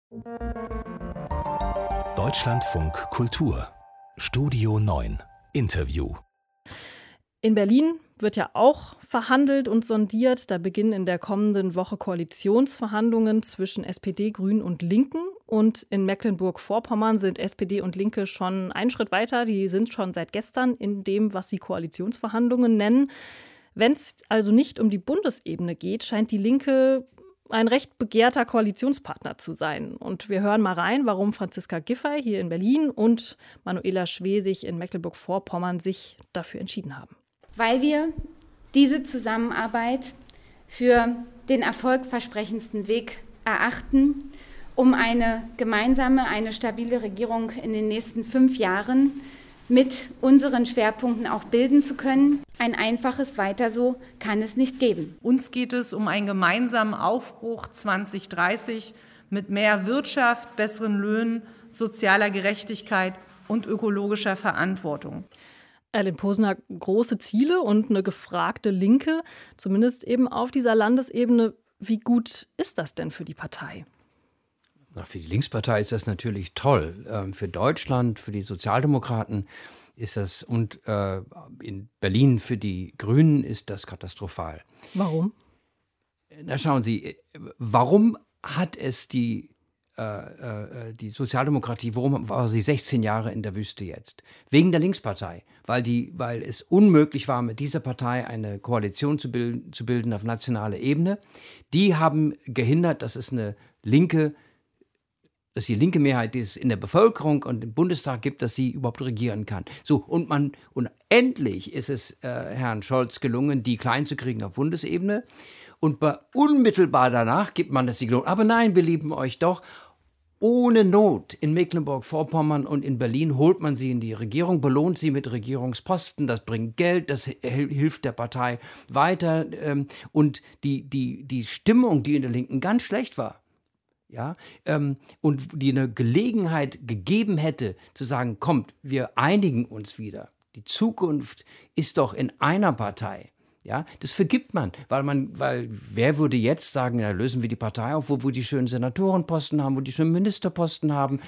Deutschlandfunk Kultur Studio 9 Interview. In Berlin wird ja auch verhandelt und sondiert. Da beginnen in der kommenden Woche Koalitionsverhandlungen zwischen SPD, Grünen und Linken. Und in Mecklenburg-Vorpommern sind SPD und Linke schon einen Schritt weiter. Die sind schon seit gestern in dem, was sie Koalitionsverhandlungen nennen. Wenn es also nicht um die Bundesebene geht, scheint die Linke ein recht begehrter Koalitionspartner zu sein. Und wir hören mal rein, warum Franziska Giffey hier in Berlin und Manuela Schwesig in Mecklenburg-Vorpommern sich dafür entschieden haben. Weil wir diese Zusammenarbeit für den erfolgversprechendsten Weg erachten, um eine gemeinsame, eine stabile Regierung in den nächsten 5 Jahren mit unseren Schwerpunkten auch bilden zu können. Ein einfaches Weiter so kann es nicht geben. Uns geht es um einen gemeinsamen Aufbruch 2030 mit mehr Wirtschaft, besseren Löhnen, sozialer Gerechtigkeit und ökologischer Verantwortung. Erlin Posner, große Ziele und eine gefragte Linke, zumindest eben auf dieser Landesebene. Wie gut ist das denn für die Partei? Für die Linkspartei ist das natürlich toll. Für Deutschland, für die Sozialdemokraten ist das und in Berlin für die Grünen ist das katastrophal. Warum? Na schauen Sie, warum hat es die Sozialdemokratie, warum war sie 16 Jahre in der Wüste jetzt? Wegen der Linkspartei, weil es unmöglich war, mit dieser Partei eine Koalition zu bilden auf nationaler Ebene. Die haben gehindert, dass die linke Mehrheit, die es in der Bevölkerung und im Bundestag gibt, dass sie überhaupt regieren kann. So, und endlich ist es Herrn Scholz gelungen, die klein zu kriegen auf Bundesebene. Und unmittelbar danach gibt man das Signal, aber nein, wir lieben euch doch. Ohne Not in Mecklenburg-Vorpommern und in Berlin holt man sie in die Regierung, belohnt sie mit Regierungsposten, das bringt Geld, das hilft der Partei weiter. Und die Stimmung, die in der Linken ganz schlecht war, ja, und die eine Gelegenheit gegeben hätte, zu sagen, kommt, wir einigen uns wieder. Die Zukunft ist doch in einer Partei. Ja, das vergibt man, weil wer würde jetzt sagen, ja, lösen wir die Partei auf, wo die schönen Senatorenposten haben, wo die schönen Ministerposten haben.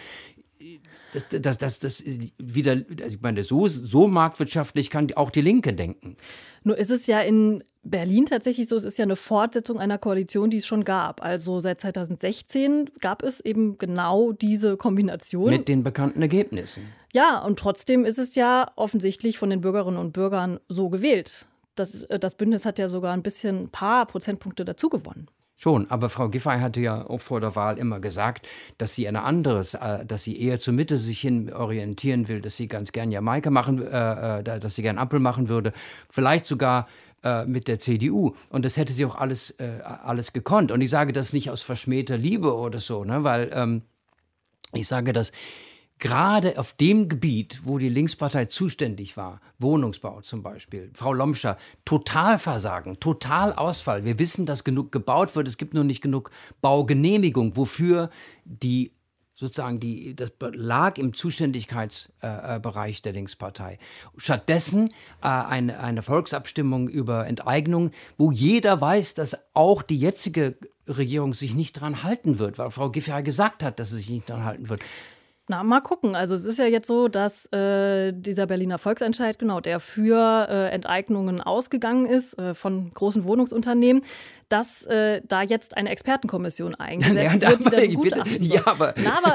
Das wieder, ich meine, so marktwirtschaftlich kann auch die Linke denken. Nur ist es ja in Berlin tatsächlich so, es ist ja eine Fortsetzung einer Koalition, die es schon gab. Also seit 2016 gab es eben genau diese Kombination. Mit den bekannten Ergebnissen. Ja, und trotzdem ist es ja offensichtlich von den Bürgerinnen und Bürgern so gewählt. Das Bündnis hat ja sogar ein paar Prozentpunkte dazu gewonnen. Schon, aber Frau Giffey hatte ja auch vor der Wahl immer gesagt, dass sie dass sie eher zur Mitte sich hin orientieren will, dass sie ganz gern Jamaika dass sie gern Ampel machen würde, vielleicht sogar mit der CDU. Und das hätte sie auch alles gekonnt. Und ich sage das nicht aus verschmähter Liebe oder so, ne, weil ich sage das gerade auf dem Gebiet, wo die Linkspartei zuständig war, Wohnungsbau zum Beispiel, Frau Lomscher, Totalversagen, Totalausfall. Wir wissen, dass genug gebaut wird, es gibt nur nicht genug Baugenehmigung, wofür das lag im Zuständigkeitsbereich der Linkspartei. Stattdessen eine Volksabstimmung über Enteignung, wo jeder weiß, dass auch die jetzige Regierung sich nicht dran halten wird, weil Frau Giffey gesagt hat, dass sie sich nicht dran halten wird. Na, mal gucken. Also es ist ja jetzt so, dass dieser Berliner Volksentscheid, der für Enteignungen ausgegangen ist von großen Wohnungsunternehmen, dass da jetzt eine Expertenkommission eingesetzt wird, die das begutachten soll. Aber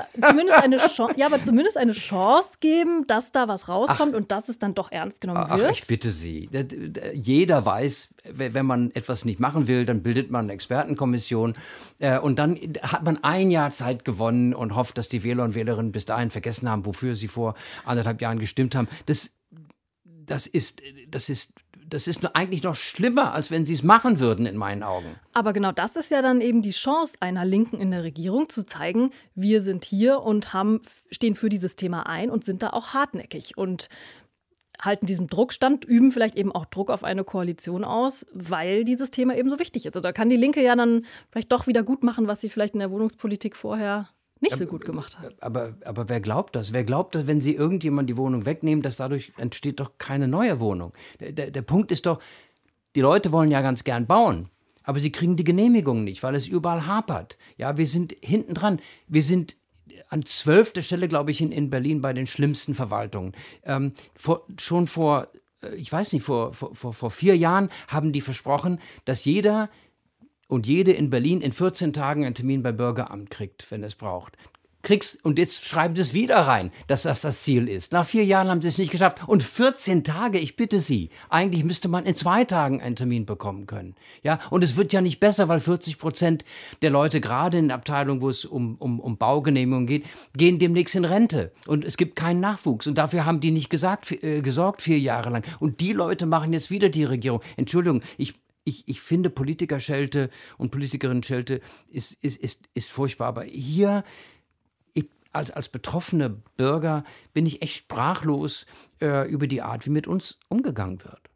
zumindest eine Chance geben, dass da was rauskommt und dass es dann doch ernst genommen wird. Ich bitte Sie. Jeder weiß, wenn man etwas nicht machen will, dann bildet man eine Expertenkommission und dann hat man ein Jahr Zeit gewonnen und hofft, dass die Wähler und Wählerinnen bis dahin vergessen haben, wofür sie vor 1,5 Jahren gestimmt haben. Das ist eigentlich noch schlimmer, als wenn sie es machen würden, in meinen Augen. Aber genau das ist ja dann eben die Chance einer Linken in der Regierung, zu zeigen, wir sind hier und stehen für dieses Thema ein und sind da auch hartnäckig und halten diesem Druck stand, üben vielleicht eben auch Druck auf eine Koalition aus, weil dieses Thema eben so wichtig ist. Also da kann die Linke ja dann vielleicht doch wieder gut machen, was sie vielleicht in der Wohnungspolitik vorher nicht so gut gemacht hat. Aber wer glaubt das? Wer glaubt, dass wenn sie irgendjemand die Wohnung wegnehmen, dass dadurch entsteht doch keine neue Wohnung? Der Punkt ist doch, die Leute wollen ja ganz gern bauen. aber sie kriegen die Genehmigung nicht, weil es überall hapert. Ja, wir sind hinten dran. Wir sind an 12. Stelle, glaube ich, in Berlin bei den schlimmsten Verwaltungen. Schon vor 4 Jahren haben die versprochen, dass jeder und jede in Berlin in 14 Tagen einen Termin beim Bürgeramt kriegt, wenn es braucht. Und jetzt schreiben sie es wieder rein, dass das Ziel ist. Nach 4 Jahren haben sie es nicht geschafft. Und 14 Tage, ich bitte Sie, eigentlich müsste man in 2 Tagen einen Termin bekommen können. Ja, und es wird ja nicht besser, weil 40% der Leute, gerade in Abteilungen, wo es um Baugenehmigungen geht, gehen demnächst in Rente. Und es gibt keinen Nachwuchs. Und dafür haben die nicht gesorgt 4 Jahre lang. Und die Leute machen jetzt wieder die Regierung. Entschuldigung, ich finde Politikerschelte und Politikerinnen-Schelte ist furchtbar. Aber hier als betroffene Bürger bin ich echt sprachlos über die Art, wie mit uns umgegangen wird.